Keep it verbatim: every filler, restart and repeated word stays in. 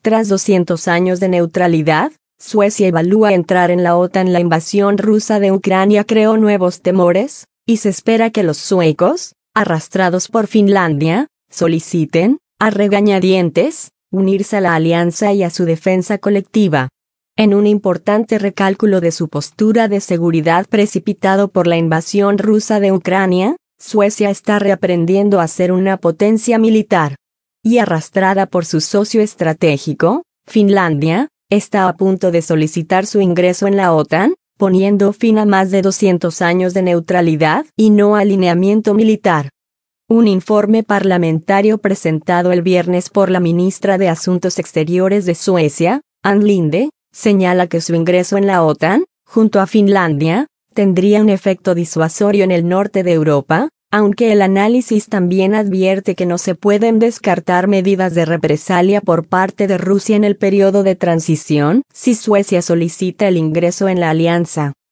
Tras doscientos años de neutralidad, Suecia evalúa entrar en la OTAN. La invasión rusa de Ucrania creó nuevos temores, y se espera que los suecos, arrastrados por Finlandia, soliciten, a regañadientes, unirse a la alianza y a su defensa colectiva. En un importante recálculo de su postura de seguridad precipitado por la invasión rusa de Ucrania, Suecia está reaprendiendo a ser una potencia militar. Y arrastrada por su socio estratégico, Finlandia, está a punto de solicitar su ingreso en la OTAN, poniendo fin a más de doscientos años de neutralidad y no alineamiento militar. Un informe parlamentario presentado el viernes por la ministra de Asuntos Exteriores de Suecia, Ann Linde, señala que su ingreso en la OTAN, junto a Finlandia, tendría un efecto disuasorio en el norte de Europa, aunque el análisis también advierte que no se pueden descartar medidas de represalia por parte de Rusia en el periodo de transición si Suecia solicita el ingreso en la alianza.